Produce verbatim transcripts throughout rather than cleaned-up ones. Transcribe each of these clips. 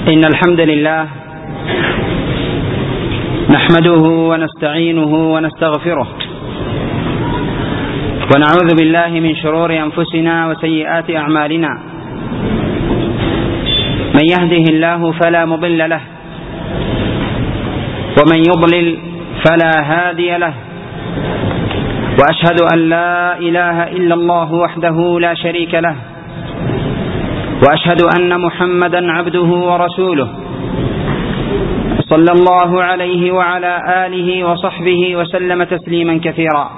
إن الحمد لله نحمده ونستعينه ونستغفره ونعوذ بالله من شرور أنفسنا وسيئات أعمالنا. من يهده الله فلا مضل له ومن يضلل فلا هادي له، وأشهد أن لا إله إلا الله وحده لا شريك له، وأشهد أن محمدا عبده ورسوله صلى الله عليه وعلى آله وصحبه وسلم تسليما كثيرا.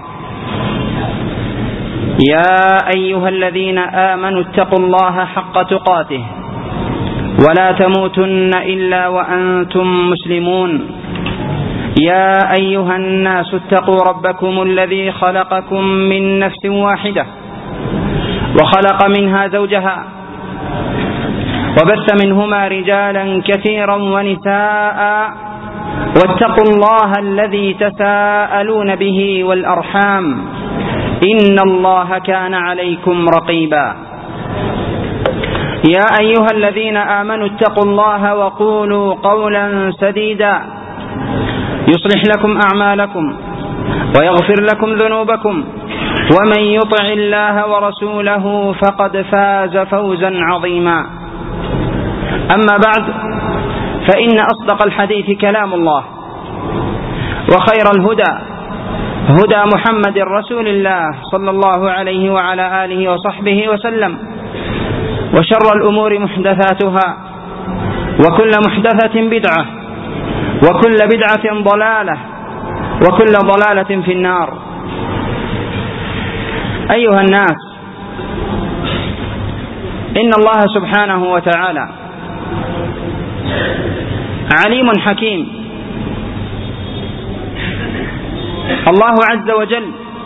يا أيها الذين آمنوا اتقوا الله حق تقاته ولا تموتن إلا وأنتم مسلمون. يا أيها الناس اتقوا ربكم الذي خلقكم من نفس واحدة وخلق منها زوجها وبث منهما رجالا كثيرا ونساء، واتقوا الله الذي تساءلون به والأرحام إن الله كان عليكم رقيبا. يا أيها الذين آمنوا اتقوا الله وقولوا قولا سديدا يصلح لكم أعمالكم ويغفر لكم ذنوبكم، ومن يطع الله ورسوله فقد فاز فوزا عظيما. أما بعد، فإن أصدق الحديث كلام الله، وخير الهدى هدى محمد رسول الله صلى الله عليه وعلى آله وصحبه وسلم، وشر الأمور محدثاتها، وكل محدثة بدعة، وكل بدعة ضلالة، وكل ضلالة في النار. أيها الناس، إن الله سبحانه وتعالى عليم حكيم. الله عز وجل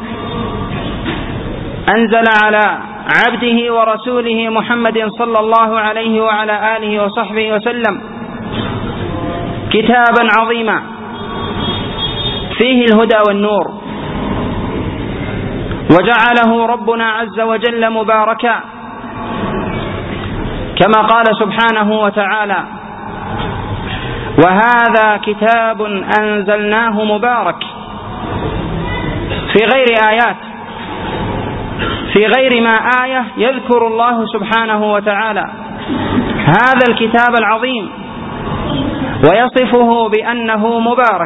أنزل على عبده ورسوله محمد صلى الله عليه وعلى آله وصحبه وسلم كتابا عظيما فيه الهدى والنور، وجعله ربنا عز وجل مباركا، كما قال سبحانه وتعالى: وهذا كتاب أنزلناه مبارك، في غير آيات، في غير ما آية يذكر الله سبحانه وتعالى هذا الكتاب العظيم ويصفه بأنه مبارك.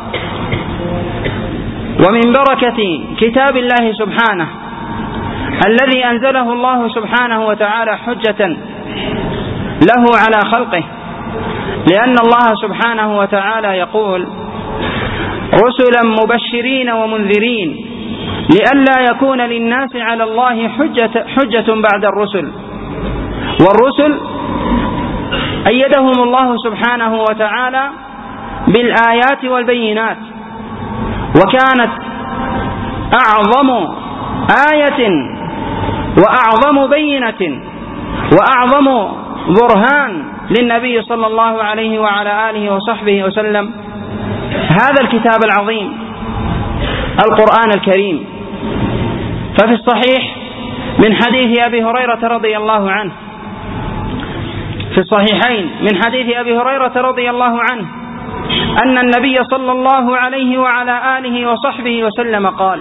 ومن بركة كتاب الله سبحانه الذي أنزله الله سبحانه وتعالى حجة له على خلقه، لأن الله سبحانه وتعالى يقول: رسلا مبشرين ومنذرين لئلا يكون للناس على الله حجة, حجة بعد الرسل. والرسل أيدهم الله سبحانه وتعالى بالآيات والبينات، وكانت أعظم آية وأعظم بينة وأعظم برهان للنبي صلى الله عليه وعلى آله وصحبه وسلم هذا الكتاب العظيم القرآن الكريم. ففي الصحيح من حديث أبي هريرة رضي الله عنه، في الصحيحين من حديث أبي هريرة رضي الله عنه أن النبي صلى الله عليه وعلى آله وصحبه وسلم قال: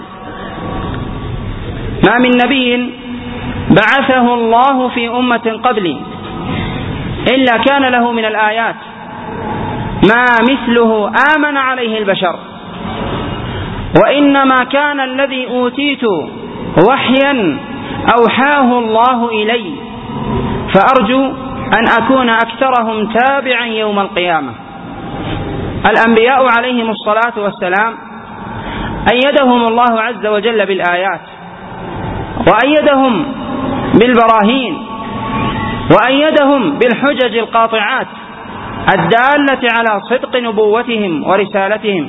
ما من نبي بعثه الله في أمة قبلي إلا كان له من الآيات ما مثله آمن عليه البشر، وإنما كان الذي أوتيت وحيا أوحاه الله إلي، فأرجو أن أكون أكثرهم تابعا يوم القيامة. الأنبياء عليهم الصلاة والسلام أيدهم الله عز وجل بالآيات، وأيدهم بالبراهين، وأيدهم بالحجج القاطعات الدالة على صدق نبوتهم ورسالتهم،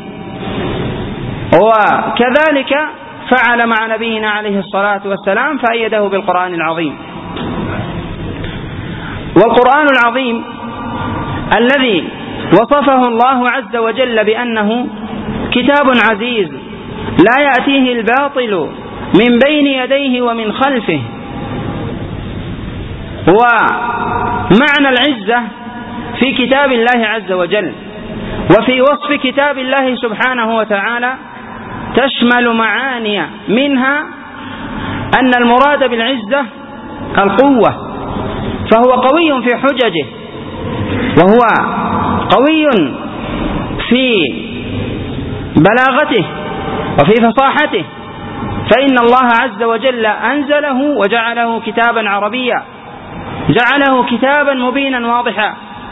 وكذلك فعل مع نبينا عليه الصلاة والسلام فأيده بالقرآن العظيم. والقرآن العظيم الذي وصفه الله عز وجل بأنه كتاب عزيز لا يأتيه الباطل من بين يديه ومن خلفه، ومعنى العزة في كتاب الله عز وجل وفي وصف كتاب الله سبحانه وتعالى تشمل معاني، منها أن المراد بالعزة القوة، فهو قوي في حججه، وهو قوي في بلاغته وفي فصاحته، فإن الله عز وجل أنزله وجعله كتابا عربيا، جعله كتابا مبينا واضحا.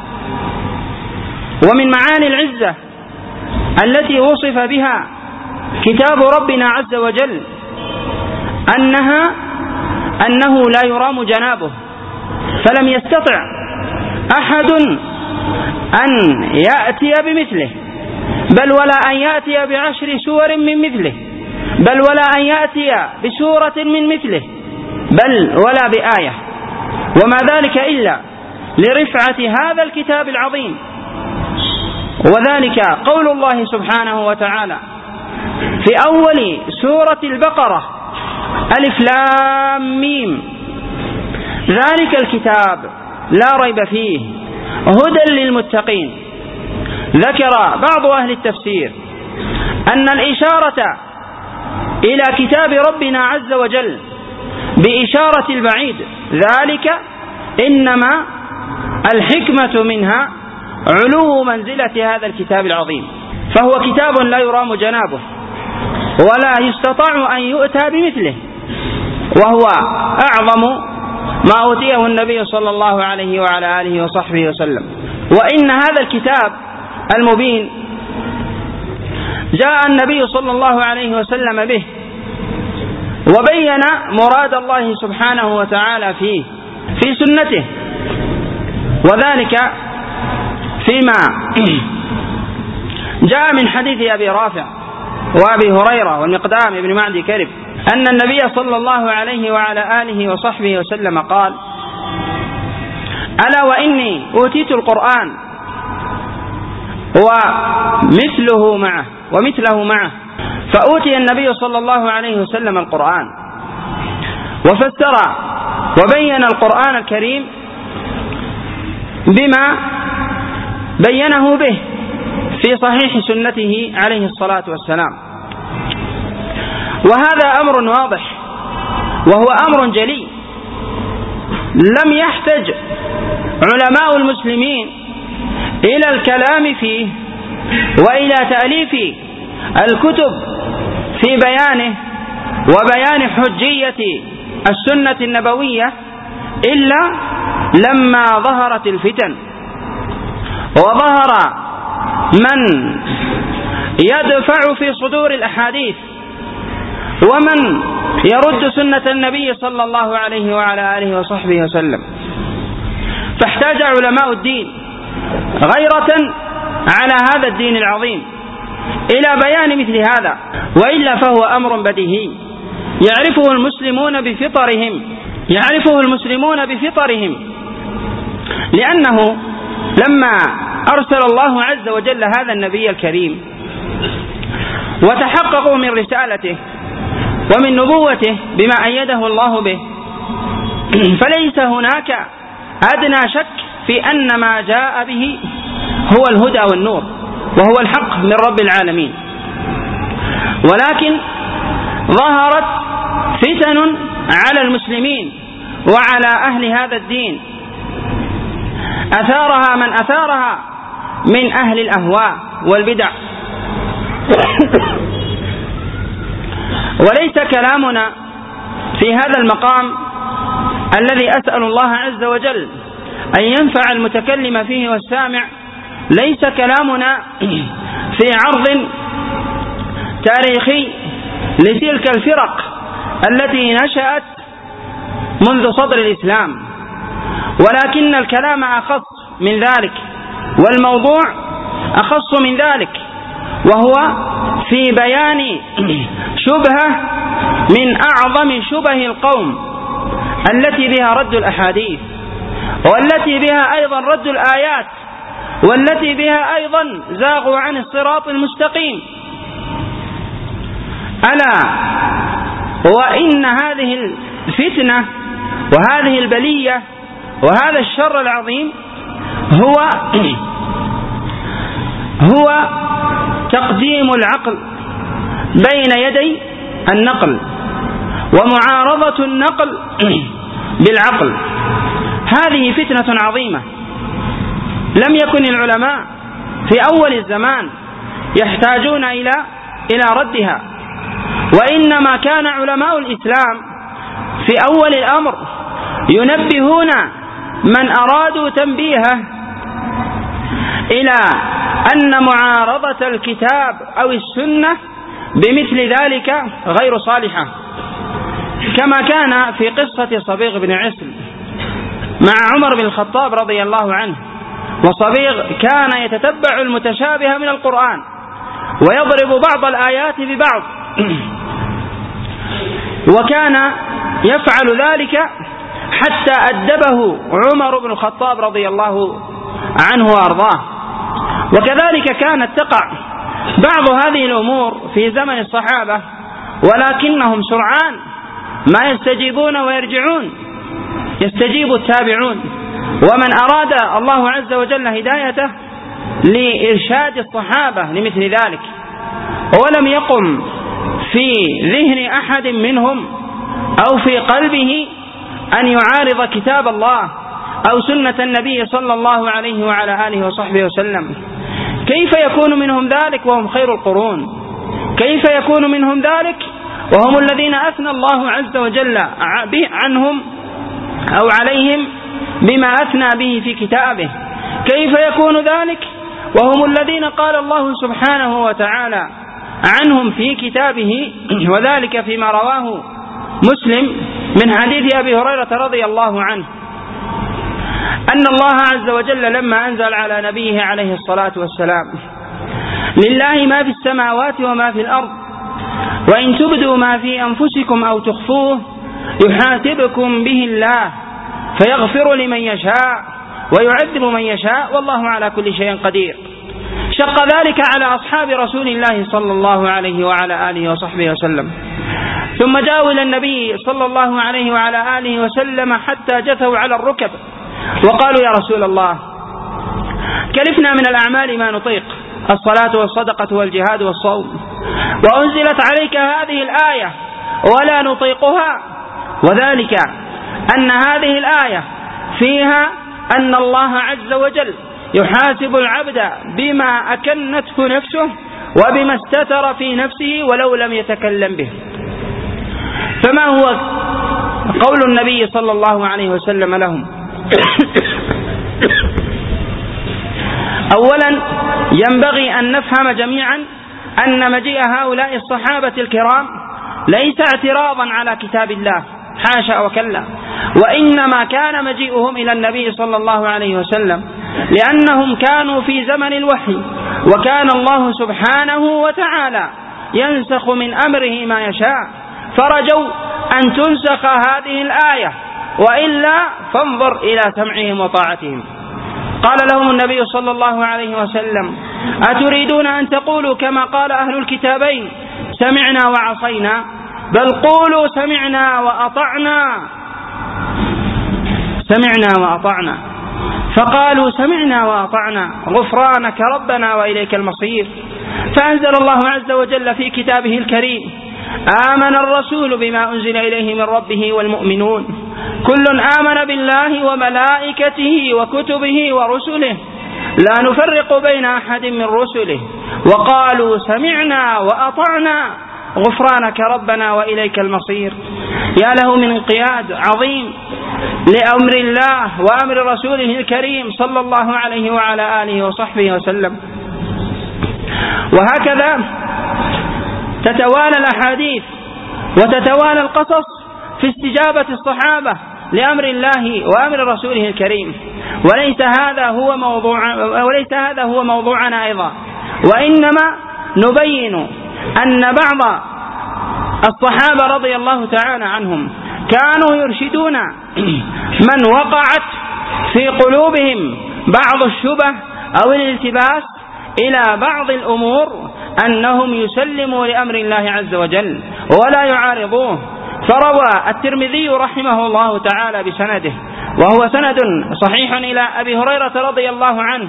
ومن معاني العزة التي وصف بها كتاب ربنا عز وجل أنها أنه لا يرام جنابه، فلم يستطع أحد أن يأتي بمثله، بل ولا أن يأتي بعشر سور من مثله، بل ولا أن يأتي بسورة من مثله، بل ولا بآية، وما ذلك إلا لرفعة هذا الكتاب العظيم. وذلك قول الله سبحانه وتعالى في أول سورة البقرة: ألف لام ميم، ذلك الكتاب لا ريب فيه هدى للمتقين. ذكر بعض أهل التفسير أن الإشارة إلى كتاب ربنا عز وجل بإشارة البعيد، ذلك إنما الحكمة منها علو منزلة هذا الكتاب العظيم، فهو كتاب لا يرام جنابه ولا يستطاع أن يؤتى بمثله، وهو أعظم ما أوتيه النبي صلى الله عليه وعلى آله وصحبه وسلم. وإن هذا الكتاب المبين جاء النبي صلى الله عليه وسلم به وبين مراد الله سبحانه وتعالى فيه في سنته، وذلك فيما جاء من حديث أبي رافع وأبي هريرة والمقدام بن معدي كرب أن النبي صلى الله عليه وعلى آله وصحبه وسلم قال: ألا وإني أوتيت القرآن ومثله معه ومثله معه. فأوتي النبي صلى الله عليه وسلم القرآن وفسر وبين القرآن الكريم بما بينه به في صحيح سنته عليه الصلاة والسلام، وهذا أمر واضح وهو أمر جلي، لم يحتج علماء المسلمين إلى الكلام فيه وإلى تأليف الكتب في بيانه وبيان حجية السنة النبوية إلا لما ظهرت الفتن وظهر من يدفع في صدور الأحاديث ومن يرد سنة النبي صلى الله عليه وعلى آله وصحبه وسلم. فاحتاج علماء الدين غيرة على هذا الدين العظيم إلى بيان مثل هذا، وإلا فهو أمر بديهي يعرفه المسلمون بفطرهم يعرفه المسلمون بفطرهم لأنه لما أرسل الله عز وجل هذا النبي الكريم وتحققوا من رسالته ومن نبوته بما أيده الله به، فليس هناك أدنى شك في أن ما جاء به هو الهدى والنور وهو الحق من رب العالمين. ولكن ظهرت فتن على المسلمين وعلى أهل هذا الدين أثارها من أثارها من أهل الأهواء والبدع. وليس كلامنا في هذا المقام الذي أسأل الله عز وجل أن ينفع المتكلم فيه والسامع، ليس كلامنا في عرض تاريخي لتلك الفرق التي نشأت منذ صدر الإسلام، ولكن الكلام أخص من ذلك والموضوع أخص من ذلك، وهو في بيان شبهة من أعظم شبه القوم التي بها رد الأحاديث، والتي بها أيضا رد الآيات، والتي بها أيضا زاغوا عن الصراط المستقيم. ألا وإن هذه الفتنة وهذه البلية وهذا الشر العظيم هو هو تقديم العقل بين يدي النقل ومعارضة النقل بالعقل. هذه فتنة عظيمة لم يكن العلماء في أول الزمان يحتاجون إلى إلى ردها، وإنما كان علماء الإسلام في أول الأمر ينبهون من أرادوا تنبيهه إلى أن معارضة الكتاب أو السنة بمثل ذلك غير صالحة، كما كان في قصة صبيغ بن عسل مع عمر بن الخطاب رضي الله عنه. وصبيغ كان يتتبع المتشابه من القرآن ويضرب بعض الآيات ببعض، وكان يفعل ذلك حتى أدبه عمر بن الخطاب رضي الله عنه وأرضاه. وكذلك كانت تقع بعض هذه الأمور في زمن الصحابة، ولكنهم سرعان ما يستجيبون ويرجعون، يستجيب التابعون. ومن أراد الله عز وجل هدايته لإرشاد الصحابة لمثل ذلك، ولم يقم في ذهن أحد منهم أو في قلبه أن يعارض كتاب الله أو سنة النبي صلى الله عليه وعلى آله وصحبه وسلم، كيف يكون منهم ذلك وهم خير القرون؟ كيف يكون منهم ذلك وهم الذين أثنى الله عز وجل عنهم أو عليهم بما أثنى به في كتابه؟ كيف يكون ذلك وهم الذين قال الله سبحانه وتعالى عنهم في كتابه، وذلك فيما رواه مسلم من حديث أبي هريرة رضي الله عنه أن الله عز وجل لما أنزل على نبيه عليه الصلاة والسلام: لله ما في السماوات وما في الأرض، وإن تبدوا ما في أنفسكم أو تخفوه يحاسبكم به الله فيغفر لمن يشاء ويعذب من يشاء والله على كل شيء قدير. شق ذلك على أصحاب رسول الله صلى الله عليه وعلى آله وصحبه وسلم، ثم جاءوا إلى النبي صلى الله عليه وعلى آله وسلم حتى جثوا على الركب وقالوا: يا رسول الله، كلفنا من الأعمال ما نطيق، الصلاة والصدقة والجهاد والصوم، وأنزلت عليك هذه الآية ولا نطيقها، وذلك أن هذه الآية فيها أن الله عز وجل يحاسب العبد بما أكنته نفسه وبما استتر في نفسه ولو لم يتكلم به. فما هو قول النبي صلى الله عليه وسلم لهم؟ أولا، ينبغي أن نفهم جميعا أن مجيء هؤلاء الصحابة الكرام ليس اعتراضا على كتاب الله، حاشا وكلا، وإنما كان مجيئهم إلى النبي صلى الله عليه وسلم لأنهم كانوا في زمن الوحي، وكان الله سبحانه وتعالى ينسخ من أمره ما يشاء، فرجوا أن تنسخ هذه الآية، وإلا فانظر إلى سمعهم وطاعتهم. قال لهم النبي صلى الله عليه وسلم: أتريدون أن تقولوا كما قال أهل الكتابين سمعنا وعصينا؟ بل قولوا سمعنا وأطعنا، سمعنا وأطعنا. فقالوا: سمعنا وأطعنا غفرانك ربنا وإليك المصير. فأنزل الله عز وجل في كتابه الكريم: آمن الرسول بما أنزل إليه من ربه والمؤمنون كل آمن بالله وملائكته وكتبه ورسله لا نفرق بين أحد من رسله وقالوا سمعنا وأطعنا غفرانك ربنا وإليك المصير. يا له من انقياد عظيم لأمر الله وأمر رسوله الكريم صلى الله عليه وعلى آله وصحبه وسلم. وهكذا تتوالى الأحاديث وتتوالى القصص في استجابة الصحابة لأمر الله وأمر رسوله الكريم. وليس هذا هو موضوع وليس هذا هو موضوعنا أيضا، وإنما نبين أن بعض الصحابة رضي الله تعالى عنهم كانوا يرشدون من وقعت في قلوبهم بعض الشبه أو الالتباس إلى بعض الأمور أنهم يسلموا لأمر الله عز وجل ولا يعارضوه. فروى الترمذي رحمه الله تعالى بسنده وهو سند صحيح إلى أبي هريرة رضي الله عنه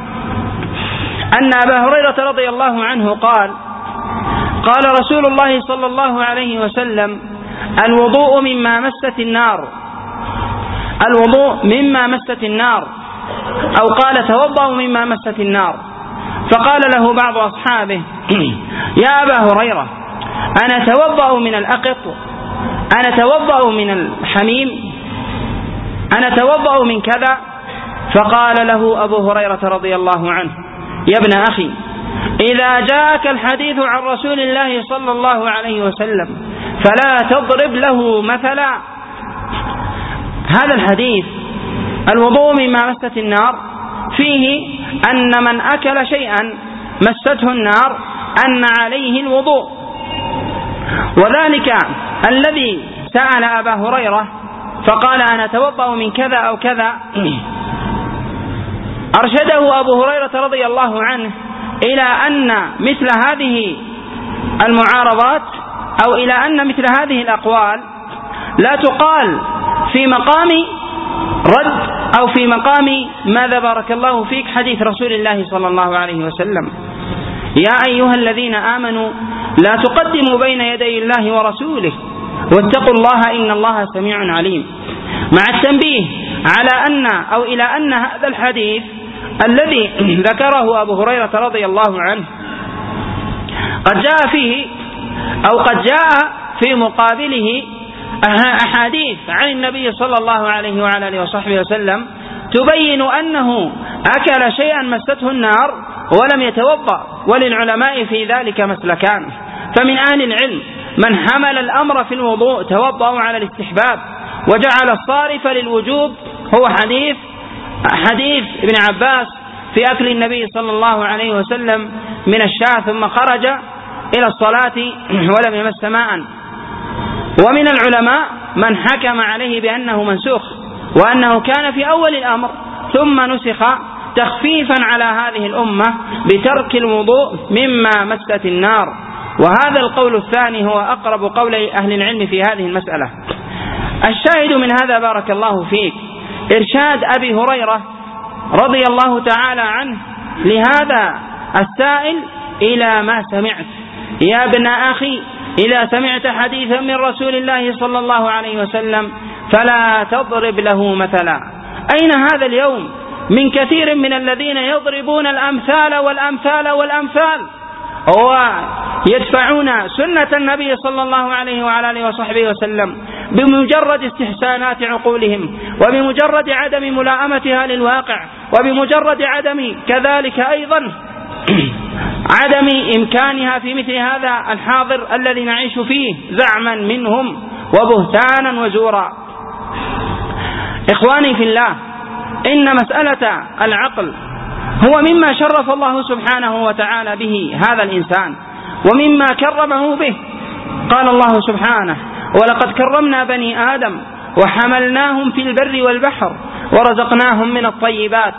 أن أبا هريرة رضي الله عنه قال قال رسول الله صلى الله عليه وسلم: الوضوء مما مست النار، الوضوء مما مست النار، أو قال: توضأوا مما مست النار. فقال له بعض أصحابه: يا أبا هريرة، أنا توضأ من الأقط، أنا توضأ من الحميم، أنا توضأ من كذا. فقال له أبو هريرة رضي الله عنه: يا ابن أخي، إذا جاءك الحديث عن رسول الله صلى الله عليه وسلم فلا تضرب له مثلا. هذا الحديث الوضوء مما مست النار فيه أن من أكل شيئا مسته النار أن عليه الوضوء، وذلك الذي سأل أبا هريرة فقال: أنا أتوضأ من كذا أو كذا، أرشده أبو هريرة رضي الله عنه إلى أن مثل هذه المعارضات أو إلى أن مثل هذه الأقوال لا تقال في مقام رد أو في مقام ماذا بارك الله فيك حديث رسول الله صلى الله عليه وسلم: يا أيها الذين آمنوا لا تقدموا بين يدي الله ورسوله واتقوا الله إن الله سميع عليم، مع التنبيه على أن أو إلى أن هذا الحديث الذي ذكره أبو هريرة رضي الله عنه قد جاء فيه أو قد جاء في مقابله أحاديث عن النبي صلى الله عليه وعلى آله وصحبه وسلم تبين أنه أكل شيئا مسته النار ولم يتوضأ، وللعلماء في ذلك مسلكان. فمن أهل العلم من حمل الأمر في الوضوء توضأ على الاستحباب وجعل الصارف للوجوب هو حديث حديث ابن عباس في أكل النبي صلى الله عليه وسلم من الشاة ثم خرج إلى الصلاة ولم يمس ماء. ومن العلماء من حكم عليه بأنه منسوخ وأنه كان في أول الأمر ثم نسخ تخفيفا على هذه الأمة بترك الوضوء مما مست النار. وهذا القول الثاني هو أقرب قول أهل العلم في هذه المسألة. الشاهد من هذا بارك الله فيك إرشاد أبي هريرة رضي الله تعالى عنه لهذا السائل إلى ما سمعت: يا ابن أخي، إذا سمعت حديثا من رسول الله صلى الله عليه وسلم فلا تضرب له مثلا. أين هذا اليوم من كثير من الذين يضربون الأمثال والأمثال والأمثال ويدفعون سنة النبي صلى الله عليه وعلى آله وصحبه وسلم بمجرد استحسانات عقولهم وبمجرد عدم ملائمتها للواقع وبمجرد عدم كذلك أيضا عدم إمكانها في مثل هذا الحاضر الذي نعيش فيه زعما منهم وبهتانا وزورا. إخواني في الله، إن مسألة العقل هو مما شرف الله سبحانه وتعالى به هذا الإنسان ومما كرمه به. قال الله سبحانه: ولقد كرمنا بني آدم وحملناهم في البر والبحر ورزقناهم من الطيبات.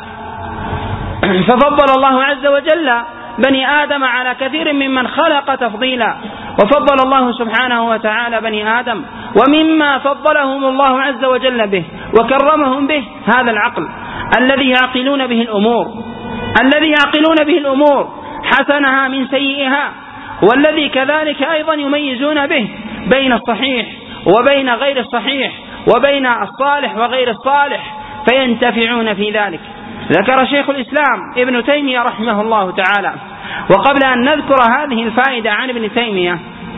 ففضل الله عز وجل بني آدم على كثير ممن خلق تفضيلا، وفضل الله سبحانه وتعالى بني آدم ومما فضلهم الله عز وجل به وكرمهم به هذا العقل الذي يعقلون به الأمور الذي يعقلون به الأمور حسنها من سيئها، والذي كذلك أيضا يميزون به بين الصحيح وبين غير الصحيح وبين الصالح وغير الصالح فينتفعون في ذلك. ذكر شيخ الإسلام ابن تيمية رحمه الله تعالى. وقبل أن نذكر هذه الفائدة عن ابن تيمية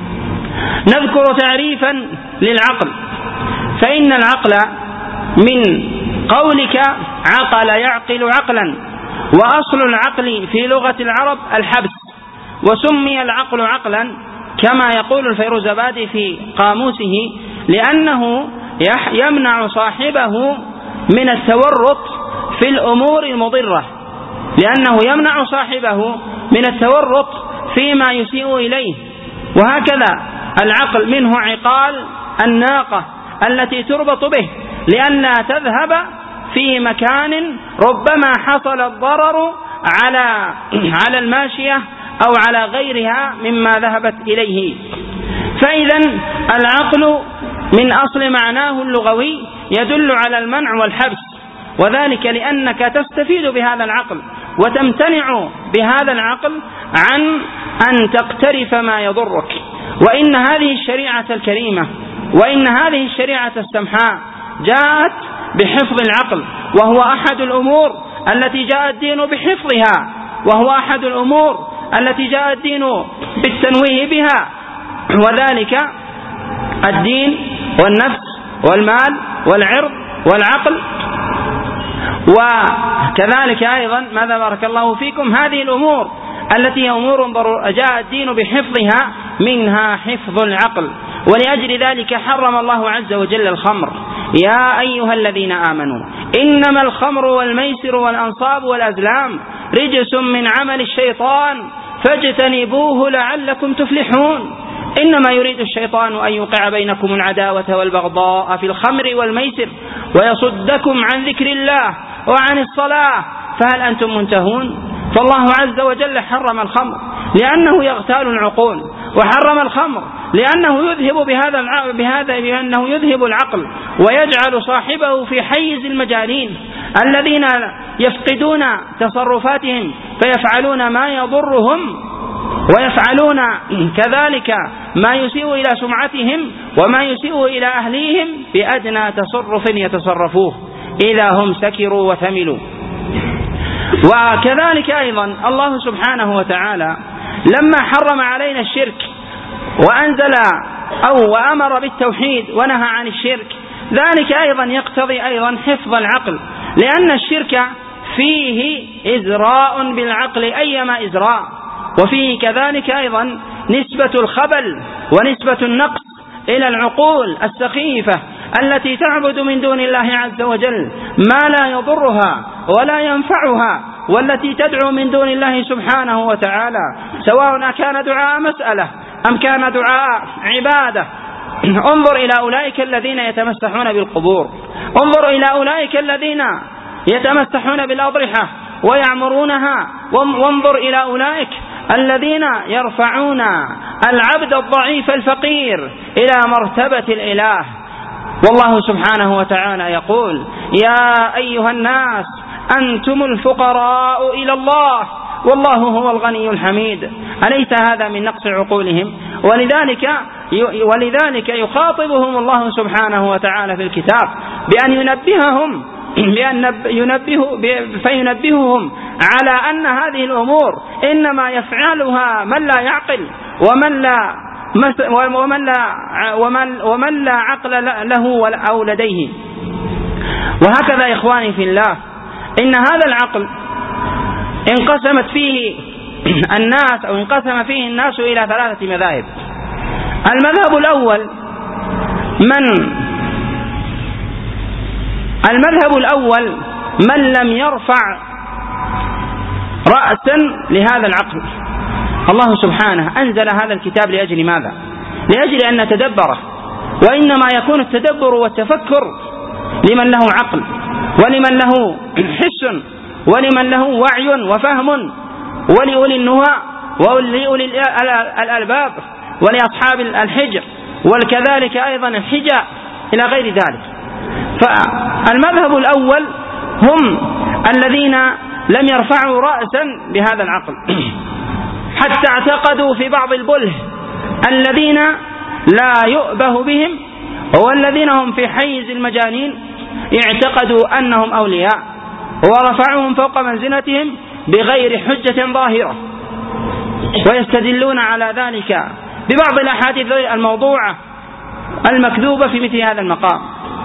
نذكر تعريفا للعقل، فإن العقل من قولك عقل يعقل عقلا، وأصل العقل في لغة العرب الحبس، وسمي العقل عقلا كما يقول الفيروزابادي في قاموسه لأنه يمنع صاحبه من التورط في الأمور المضرة، لأنه يمنع صاحبه من التورط فيما يسيء إليه. وهكذا العقل منه عقال الناقة التي تربط به لئلا تذهب في مكان ربما حصل الضرر على على الماشية أو على غيرها مما ذهبت إليه. فإذا العقل من أصل معناه اللغوي يدل على المنع والحبس، وذلك لأنك تستفيد بهذا العقل وتمتنع بهذا العقل عن أن تقترف ما يضرك. وإن هذه الشريعة الكريمة وإن هذه الشريعة السمحاء جاءت بحفظ العقل، وهو أحد الأمور التي جاء الدين بحفظها، وهو أحد الأمور التي جاء الدين بالتنويه بها، وذلك الدين والنفس والمال والعرض والعقل. وكذلك أيضا ماذا بارك الله فيكم هذه الأمور التي هي أمور جاء الدين بحفظها، منها حفظ العقل. ولأجل ذلك حرم الله عز وجل الخمر: يا أيها الذين آمنوا إنما الخمر والميسر والأنصاب والأزلام رجس من عمل الشيطان فاجتنبوه لعلكم تفلحون. إنما يريد الشيطان أن يوقع بينكم العداوة والبغضاء في الخمر والميسر ويصدكم عن ذكر الله وعن الصلاة فهل أنتم منتهون؟ فالله عز وجل حرم الخمر لأنه يغتال العقول، وحرم الخمر لأنه يذهب بهذا بهذا بأنه يذهب العقل ويجعل صاحبه في حيز المجانين الذين يفقدون تصرفاتهم فيفعلون ما يضرهم، ويفعلون كذلك ما يسيء إلى سمعتهم وما يسيء إلى أهليهم بأدنى تصرف يتصرفوه إذا هم سكروا وثملوا. وكذلك أيضا الله سبحانه وتعالى لما حرم علينا الشرك وأنزل أو وأمر بالتوحيد ونهى عن الشرك، ذلك أيضا يقتضي أيضا حفظ العقل، لأن الشرك فيه إزراء بالعقل أيما إزراء، وفيه كذلك أيضا نسبة الخبل ونسبة النقص إلى العقول السخيفة التي تعبد من دون الله عز وجل ما لا يضرها ولا ينفعها، والتي تدعو من دون الله سبحانه وتعالى، سواء كان دعاء مسألة أم كان دعاء عبادة. انظر إلى أولئك الذين يتمسحون بالقبور، انظر إلى أولئك الذين يتمسحون بالأضرحة ويعمرونها، وانظر إلى أولئك الذين يرفعون العبد الضعيف الفقير إلى مرتبة الإله. والله سبحانه وتعالى يقول: يا أيها الناس أنتم الفقراء إلى الله والله هو الغني الحميد. أليس هذا من نقص عقولهم؟ ولذلك ولذلك يخاطبهم الله سبحانه وتعالى في الكتاب بأن ينبههم بأن ينبه فينبههم على أن هذه الأمور إنما يفعلها من لا يعقل ومن لا ومن لا ومن, ومن لا عقل له أو لديه. وهكذا إخواني في الله، إن هذا العقل انقسمت فيه الناس أو انقسم فيه الناس إلى ثلاثة مذاهب. المذهب الأول من المذهب الأول من لم يرفع رأسا لهذا العقل. الله سبحانه أنزل هذا الكتاب لأجل ماذا؟ لأجل أن نتدبره، وإنما يكون التدبر والتفكر لمن له عقل ولمن له حس ولمن له وعي وفهم، ولأولي النهى ولأولي الألباب ولأصحاب الحجر، وكذلك أيضا الحجة إلى غير ذلك. فالمذهب الأول هم الذين لم يرفعوا رأسا بهذا العقل حتى اعتقدوا في بعض البله الذين لا يؤبه بهم والذين هم في حيز المجانين، اعتقدوا أنهم أولياء ورفعوهم فوق منزلتهم بغير حجة ظاهرة، ويستدلون على ذلك ببعض الأحاديث الموضوعة المكذوبة في مثل هذا المقام.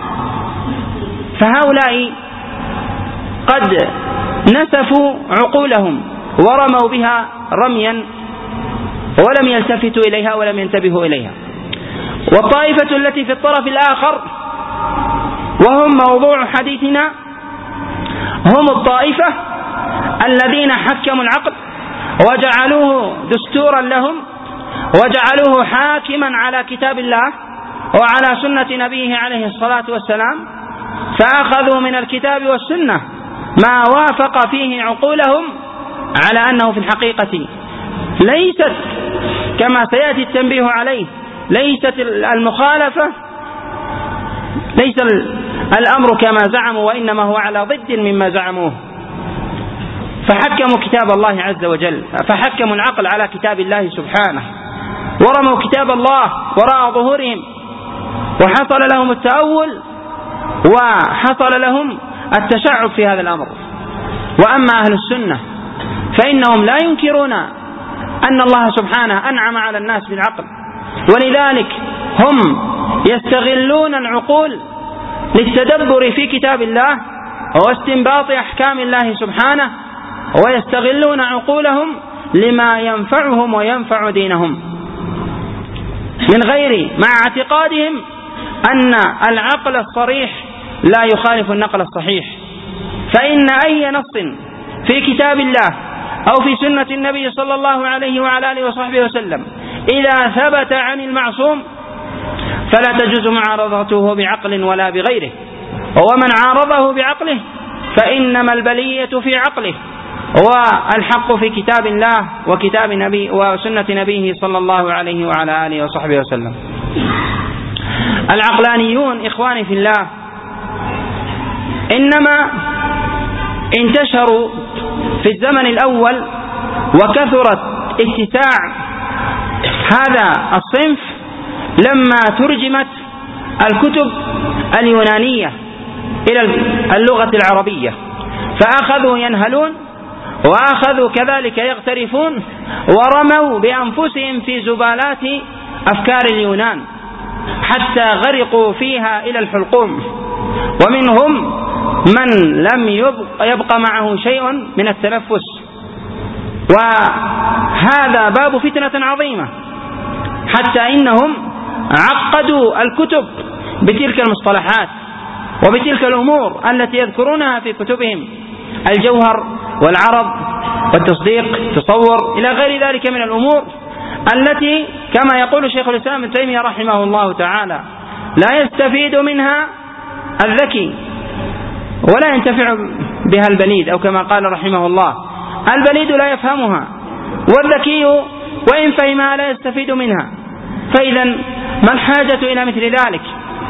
فهؤلاء قد نسفوا عقولهم ورموا بها رميا ولم يلتفتوا إليها ولم ينتبهوا إليها. والطائفة التي في الطرف الآخر وهم موضوع حديثنا هم الطائفة الذين حكموا العقل وجعلوه دستورا لهم وجعلوه حاكما على كتاب الله وعلى سنة نبيه عليه الصلاة والسلام، فأخذوا من الكتاب والسنة ما وافق فيه عقولهم، على أنه في الحقيقة ليست كما سيأتي التنبيه عليه، ليست المخالفة ليس الأمر كما زعموا، وإنما هو على ضد مما زعموه. فحكموا كتاب الله عز وجل، فحكموا العقل على كتاب الله سبحانه، ورموا كتاب الله وراء ظهورهم، وحصل لهم التأول وحصل لهم التشعب في هذا الأمر. وأما أهل السنة فإنهم لا ينكرون أن الله سبحانه أنعم على الناس بالعقل، ولذلك هم يستغلون العقول للتدبر في كتاب الله واستنباط أحكام الله سبحانه، ويستغلون عقولهم لما ينفعهم وينفع دينهم، من غير مع اعتقادهم أن العقل الصريح لا يخالف النقل الصحيح. فإن أي نص في كتاب الله أو في سنة النبي صلى الله عليه وعلى آله وصحبه وسلم إذا ثبت عن المعصوم فلا تجوز معارضته بعقل ولا بغيره، ومن عارضه بعقله فإنما البلية في عقله، والحق في كتاب الله وكتاب نبي وسنة نبيه صلى الله عليه وعلى آله وصحبه وسلم. العقلانيون إخواني في الله إنما انتشروا في الزمن الأول، وكثرت اتساع هذا الصنف لما ترجمت الكتب اليونانية إلى اللغة العربية، فأخذوا ينهلون وأخذوا كذلك يغترفون، ورموا بأنفسهم في زبالات أفكار اليونان حتى غرقوا فيها إلى الحلقوم، ومنهم من لم يبقى معه شيء من التنفس. وهذا باب فتنة عظيمة، حتى إنهم عقدوا الكتب بتلك المصطلحات وبتلك الأمور التي يذكرونها في كتبهم، الجوهر والعرض والتصديق تصور إلى غير ذلك من الأمور التي كما يقول شيخ الإسلام ابن تيمية رحمه الله تعالى لا يستفيد منها الذكي ولا ينتفع بها البليد، أو كما قال رحمه الله البليد لا يفهمها والذكي وإن فهمها لا يستفيد منها. فإذا ما الحاجة إلى مثل ذلك؟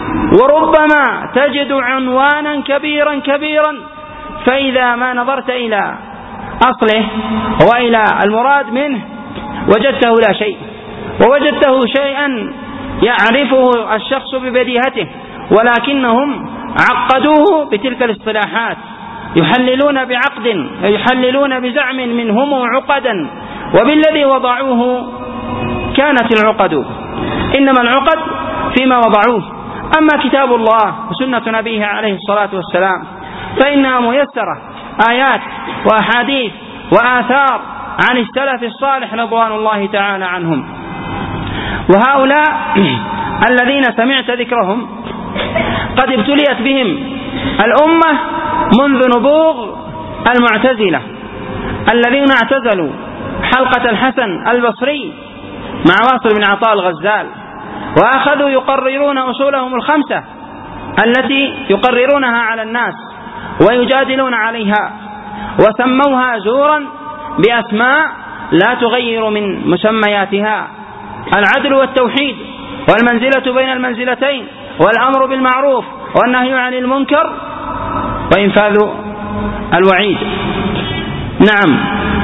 وربما تجد عنوانا كبيرا كبيرا، فإذا ما نظرت إلى أصله وإلى المراد منه وجدته لا شيء، ووجدته شيئا يعرفه الشخص ببديهته، ولكنهم عقدوه بتلك الاصطلاحات، يحللون بعقد يحللون بزعم منهم عقدا، وبالذي وضعوه كانت العقد، إنما العقد فيما وضعوه. أما كتاب الله وسنة نبيه عليه الصلاة والسلام فإنها ميسرة، آيات وأحاديث وآثار عن السلف الصالح رضوان الله تعالى عنهم. وهؤلاء الذين سمعت ذكرهم قد ابتليت بهم الأمة منذ نبوغ المعتزلة الذين اعتزلوا حلقة الحسن البصري مع واصل بن عطاء الغزال، وأخذوا يقررون أصولهم الخمسة التي يقررونها على الناس ويجادلون عليها، وسموها زورا بأسماء لا تغير من مسمياتها: العدل والتوحيد، والمنزلة بين المنزلتين، والأمر بالمعروف، والنهي عن المنكر، وإنفاذ الوعيد. نعم،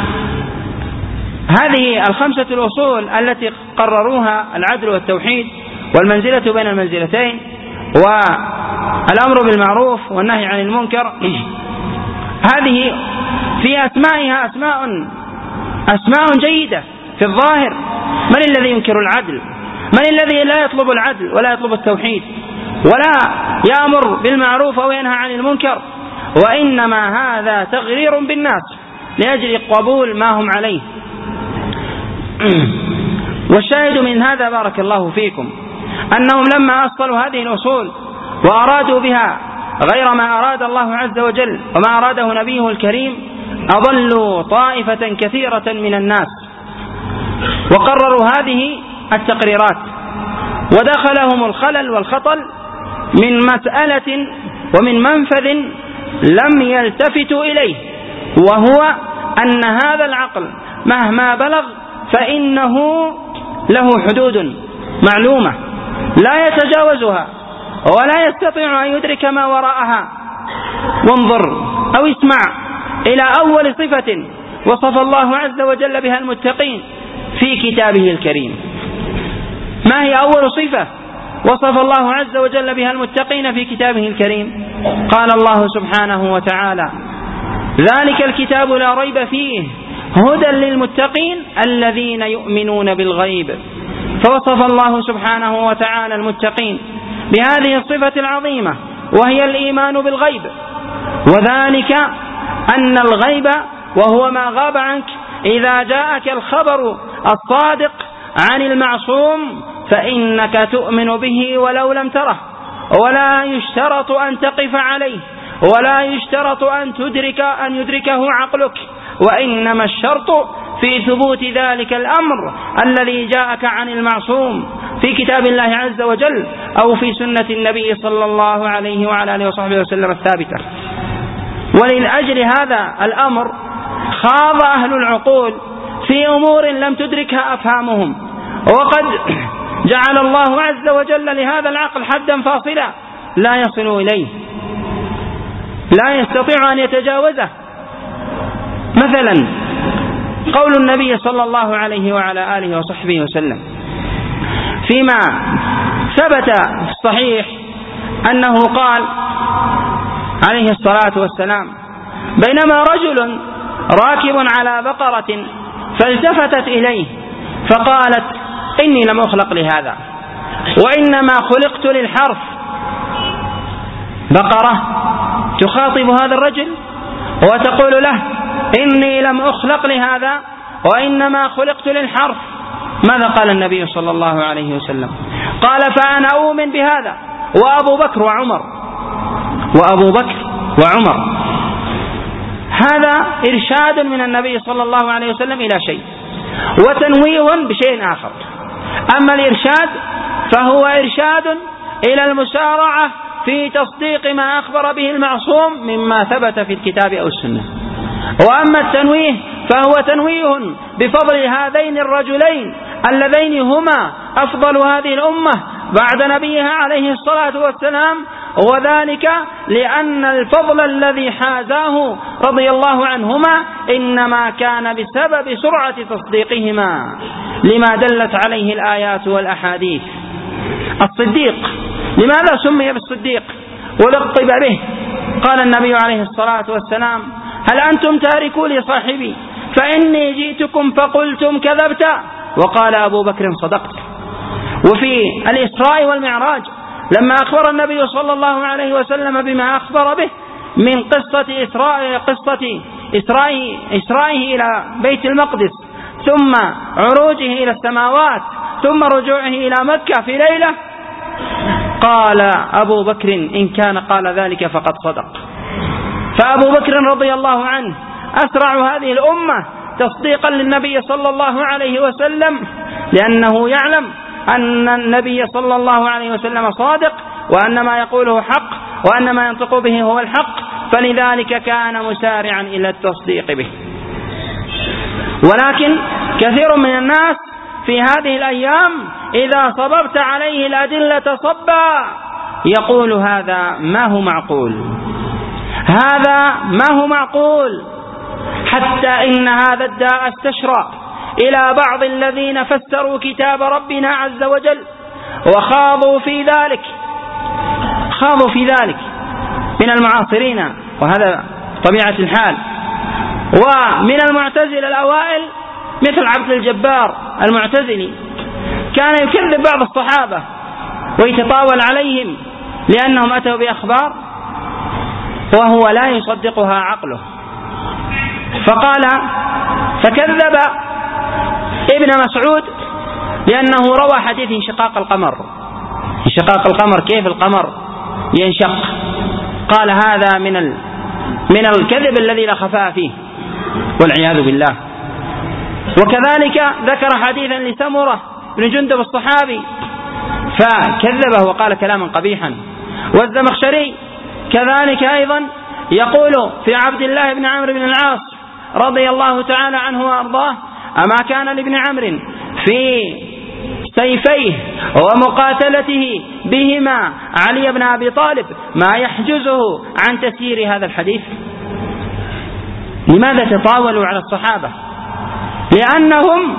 هذه الخمسة الأصول التي قرروها: العدل والتوحيد، والمنزلة بين المنزلتين، والأمر بالمعروف، والنهي عن المنكر، هذه في أسمائها أسماء أسماء جيدة في الظاهر. من الذي ينكر العدل؟ من الذي لا يطلب العدل ولا يطلب التوحيد ولا يأمر بالمعروف أو ينهى عن المنكر؟ وإنما هذا تغرير بالناس لأجل قبول ما هم عليه. والشاهد من هذا بارك الله فيكم أنهم لما أصلوا هذه الأصول وأرادوا بها غير ما أراد الله عز وجل وما أراده نبيه الكريم أضلوا طائفة كثيرة من الناس، وقرروا هذه التقريرات، ودخلهم الخلل والخطل من مسألة ومن منفذ لم يلتفتوا إليه، وهو أن هذا العقل مهما بلغ فإنه له حدود معلومة لا يتجاوزها ولا يستطيع أن يدرك ما وراءها. وانظر أو اسمع إلى أول صفة وصف الله عز وجل بها المتقين في كتابه الكريم. ما هي أول صفة وصف الله عز وجل بها المتقين في كتابه الكريم؟ قال الله سبحانه وتعالى: ذلك الكتاب لا ريب فيه هدى للمتقين الذين يؤمنون بالغيب. فوصف الله سبحانه وتعالى المتقين بهذه الصفة العظيمة وهي الإيمان بالغيب، وذلك أن الغيب وهو ما غاب عنك إذا جاءك الخبر الصادق عن المعصوم فإنك تؤمن به ولو لم تره، ولا يشترط أن تقف عليه، ولا يشترط أن تدرك أن يدركه عقلك، وإنما الشرط في ثبوت ذلك الأمر الذي جاءك عن المعصوم في كتاب الله عز وجل أو في سنة النبي صلى الله عليه وعلى آله وصحبه وسلم الثابتة. ولأجل هذا الأمر خاض أهل العقول في أمور لم تدركها أفهامهم، وقد جعل الله عز وجل لهذا العقل حدا فاصلا لا يصل إليه، لا يستطيع أن يتجاوزه. مثلا قول النبي صلى الله عليه وعلى آله وصحبه وسلم فيما ثبت في الصحيح أنه قال عليه الصلاة والسلام: بينما رجل راكب على بقرة فالتفتت إليه فقالت: إني لم أخلق لهذا وإنما خلقت للحرث. بقرة تخاطب هذا الرجل وتقول له: إني لم أخلق لهذا وإنما خلقت للحرث. ماذا قال النبي صلى الله عليه وسلم؟ قال: فأنا أؤمن بهذا وأبو بكر وعمر وأبو بكر وعمر. هذا إرشاد من النبي صلى الله عليه وسلم إلى شيء، وتنويه بشيء آخر. أما الإرشاد فهو إرشاد إلى المسارعة في تصديق ما أخبر به المعصوم مما ثبت في الكتاب أو السنة. وأما التنويه فهو تنويه بفضل هذين الرجلين اللذين هما أفضل هذه الأمة بعد نبيها عليه الصلاة والسلام، وذلك لأن الفضل الذي حازاه رضي الله عنهما إنما كان بسبب سرعة تصديقهما لما دلت عليه الآيات والأحاديث. الصديق لماذا سمي بالصديق ولقب به؟ قال النبي عليه الصلاة والسلام: هل أنتم تاركوا لي صاحبي فإني جئتكم فقلتم كذبت، وقال أبو بكر: صدقت. وفي الإسراء والمعراج لما أخبر النبي صلى الله عليه وسلم بما أخبر به من قصة إسراء قصة إسرائه, إسرائه إلى بيت المقدس، ثم عروجه إلى السماوات، ثم رجوعه إلى مكة في ليلة، قال أبو بكر: إن كان قال ذلك فقد صدق. فأبو بكر رضي الله عنه أسرع هذه الأمة تصديقا للنبي صلى الله عليه وسلم، لأنه يعلم أن النبي صلى الله عليه وسلم صادق، وأن ما يقوله حق، وأن ما ينطق به هو الحق، فلذلك كان مسارعا إلى التصديق به. ولكن كثير من الناس في هذه الأيام إذا صببت عليه الأدلة صبا يقول: هذا ما هو معقول، هذا ما هو معقول، حتى إن هذا الداء استشرى إلى بعض الذين فسروا كتاب ربنا عز وجل وخاضوا في ذلك خاضوا في ذلك من المعاصرين، وهذا طبيعة الحال. ومن المعتزلة الأوائل مثل عبد الجبار المعتزلي كان يكذب بعض الصحابة ويتطاول عليهم لأنهم أتوا بأخبار وهو لا يصدقها عقله، فقال فكذب ابن مسعود لأنه روى حديث انشقاق القمر. انشقاق القمر، كيف القمر ينشق؟ قال هذا من ال... من الكذب الذي لا خفاء فيه والعياذ بالله. وكذلك ذكر حديثا لسمرة بن جندب الصحابي فكذبه وقال كلاما قبيحا. والزمخشري كذلك أيضا يقول في عبد الله بن عمرو بن العاص رضي الله تعالى عنه وأرضاه: أما كان لابن عمرو في سيفيه ومقاتلته بهما علي بن أبي طالب ما يحجزه عن تسيير هذا الحديث؟ لماذا تطاولوا على الصحابة؟ لأنهم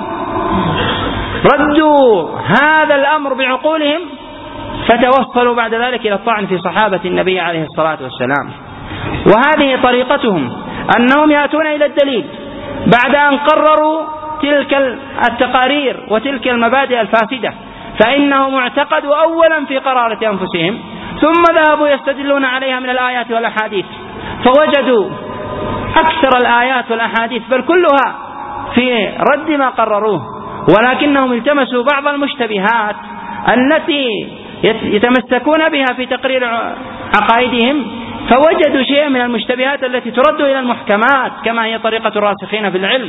ردوا هذا الأمر بعقولهم فتوصلوا بعد ذلك إلى الطعن في صحابة النبي عليه الصلاة والسلام. وهذه طريقتهم، أنهم يأتون إلى الدليل بعد أن قرروا تلك التقارير وتلك المبادئ الفاسدة، فإنهم اعتقدوا أولا في قرارة أنفسهم، ثم ذهبوا يستدلون عليها من الآيات والأحاديث، فوجدوا أكثر الآيات والأحاديث بل كلها في رد ما قرروه، ولكنهم التمسوا بعض المشتبهات التي يتمسكون بها في تقرير عقائدهم، فوجدوا شيئا من المشتبهات التي ترد إلى المحكمات، كما هي طريقة الراسخين في العلم،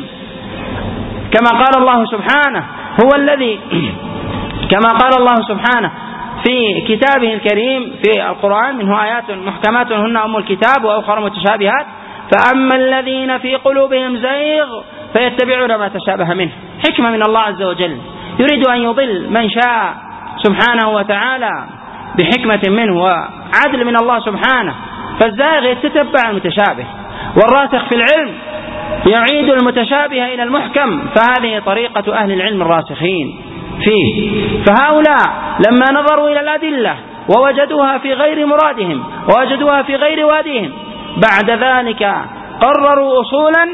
كما قال الله سبحانه هو الذي كما قال الله سبحانه في كتابه الكريم في القرآن: منه آيات محكمات هن أم الكتاب وأخرى متشابهات فأما الذين في قلوبهم زيغ فيتبعون ما تشابه منه. حكمة من الله عز وجل، يريد أن يضل من شاء سبحانه وتعالى بحكمة منه وعدل من الله سبحانه، فالزائغ يتتبع المتشابه، والراسخ في العلم يعيد المتشابه إلى المحكم، فهذه طريقة أهل العلم الراسخين فيه. فهؤلاء لما نظروا إلى الأدلة ووجدوها في غير مرادهم ووجدوها في غير واديهم، بعد ذلك قرروا أصولا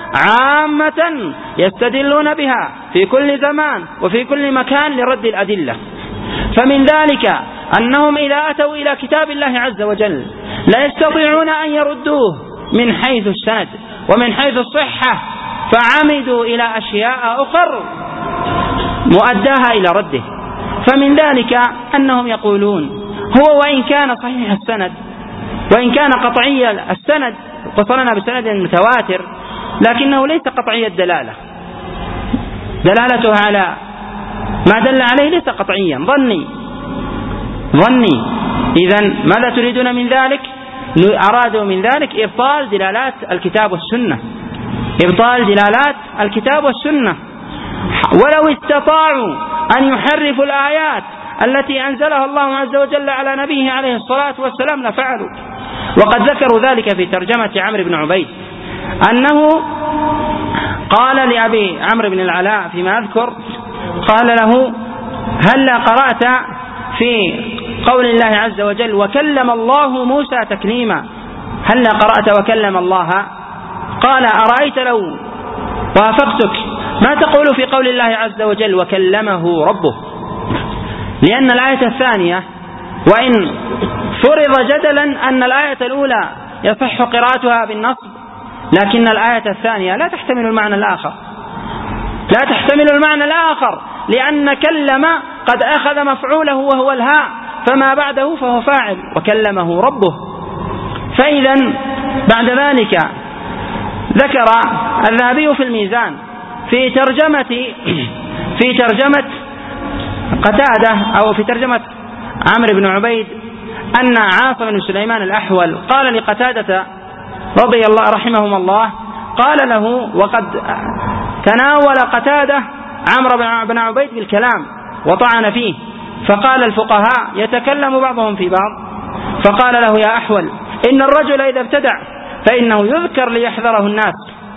عامة يستدلون بها في كل زمان وفي كل مكان لرد الأدلة. فمن ذلك أنهم إذا أتوا إلى كتاب الله عز وجل لا يستطيعون أن يردوه من حيث السند ومن حيث الصحة، فعمدوا إلى أشياء أخر مؤداها إلى رده. فمن ذلك أنهم يقولون هو وإن كان صحيح السند وإن كان قطعي السند، وصلنا بسند متواتر، لكنه ليس قطعي الدلالة، دلالته على ما دل عليه ليس قطعيا، ظني ظني إذن ماذا تريدون من ذلك؟ أرادوا من ذلك إبطال دلالات الكتاب والسنة، إبطال دلالات الكتاب والسنة. ولو استطاعوا أن يحرفوا الآيات التي أنزلها الله عز وجل على نبيه عليه الصلاة والسلام لفعلوا. وقد ذكروا ذلك في ترجمة عمرو بن عبيد، أنه قال لأبي عمرو بن العلاء فيما أذكر، قال له: هل قرأت في قول الله عز وجل وكلم الله موسى تكليما، هل قرأت وكلم الله؟ قال: أرأيت لو وافقتك ما تقول في قول الله عز وجل وكلمه ربه؟ لأن الآية الثانية، وإن فرض جدلا أن الآية الأولى يصح قراءتها بالنصب، لكن الآية الثانية لا تحتمل المعنى الآخر، لا تحتمل المعنى الآخر، لأن كلم قد أخذ مفعوله وهو الهاء، فما بعده فهو فاعل، وكلمه ربه. فإذا بعد ذلك ذكر الذهبي في الميزان في ترجمة في ترجمة قتادة أو في ترجمة عمرو بن عبيد أن عاصم بن سليمان الأحول قال لقتادة رضي الله رحمهم الله، قال له، وقد تناول قتادة عمرو بن عبيد بالكلام وطعن فيه، فقال الفقهاء يتكلم بعضهم في بعض، فقال له: يا أحول، إن الرجل إذا ابتدع فإنه يذكر ليحذره الناس.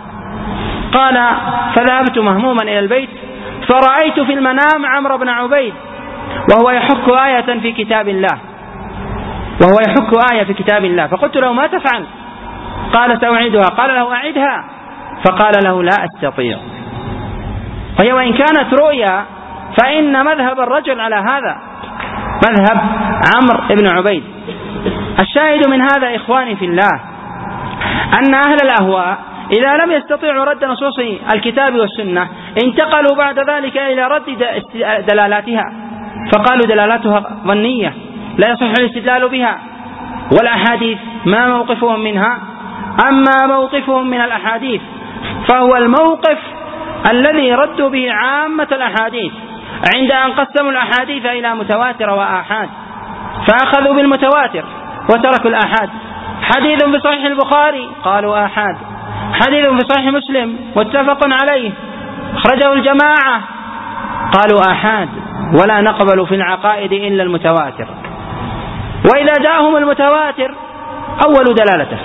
قال: فذهبت مهموما إلى البيت فرأيت في المنام عمرو بن عبيد وهو يحك آية في كتاب الله وهو يحك آية في كتاب الله، فقلت له: ما تفعل؟ قال: سأعيدها. قال له: أعدها. فقال له: لا أستطيع. وهي وإن كانت رؤيا فإن مذهب الرجل على هذا، مذهب عمرو بن عبيد. الشاهد من هذا إخواني في الله أن أهل الأهواء إذا لم يستطيعوا رد نصوص الكتاب والسنة انتقلوا بعد ذلك إلى رد دلالاتها، فقالوا دلالاتها ظنية لا يصح الاستدلال بها، والأحاديث ما موقفهم منها؟ أما موقفهم من الأحاديث فهو الموقف الذي ردوا به عامة الأحاديث عند أن قسموا الأحاديث إلى متواتر وآحاد، فأخذوا بالمتواتر وتركوا الآحاد. حديث في صحيح البخاري قالوا آحاد، حديث في صحيح مسلم متفق عليه أخرجه الجماعة قالوا آحاد ولا نقبل في العقائد إلا المتواتر، وإذا جاءهم المتواتر أول دلالته،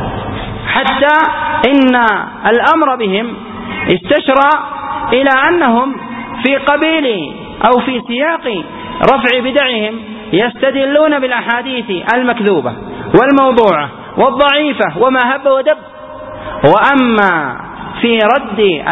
حتى إن الأمر بهم استشرى إلى أنهم في قبيل أو في سياق رفع بدعهم يستدلون بالأحاديث المكذوبة والموضوعة والضعيفة وما هب ودب، وأما في رد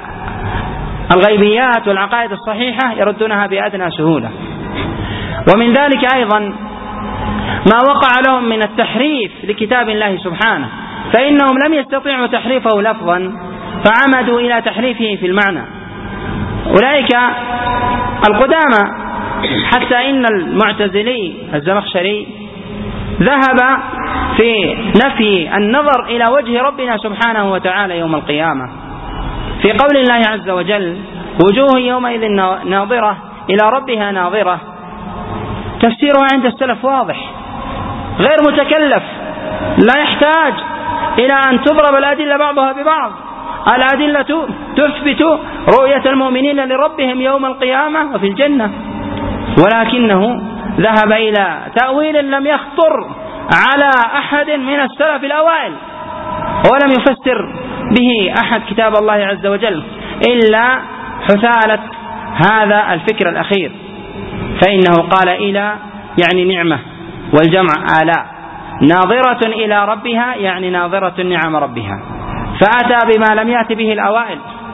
الغيبيات والعقائد الصحيحة يردونها بأدنى سهولة. ومن ذلك أيضا ما وقع لهم من التحريف لكتاب الله سبحانه، فإنهم لم يستطيعوا تحريفه لفظا فعمدوا إلى تحريفه في المعنى. أولئك القدامى، حتى إن المعتزلي الزمخشري ذهب في نفي النظر إلى وجه ربنا سبحانه وتعالى يوم القيامة في قول الله عز وجل: وجوه يومئذ ناظرة إلى ربها ناظرة. تفسيرها عند السلف واضح غير متكلف، لا يحتاج إلى أن تضرب الأدلة بعضها ببعض. الأدلة تثبت رؤية المؤمنين لربهم يوم القيامة وفي الجنة، ولكنه ذهب إلى تأويل لم يخطر على أحد من السلف الأوائل، ولم يفسر به أحد كتاب الله عز وجل إلا حثالة هذا الفكر الأخير، فإنه قال إلى يعني نعمة، والجمع آلاء، ناظرة إلى ربها يعني ناظرة نعم ربها، فأتى بما لم يأت به الأوائل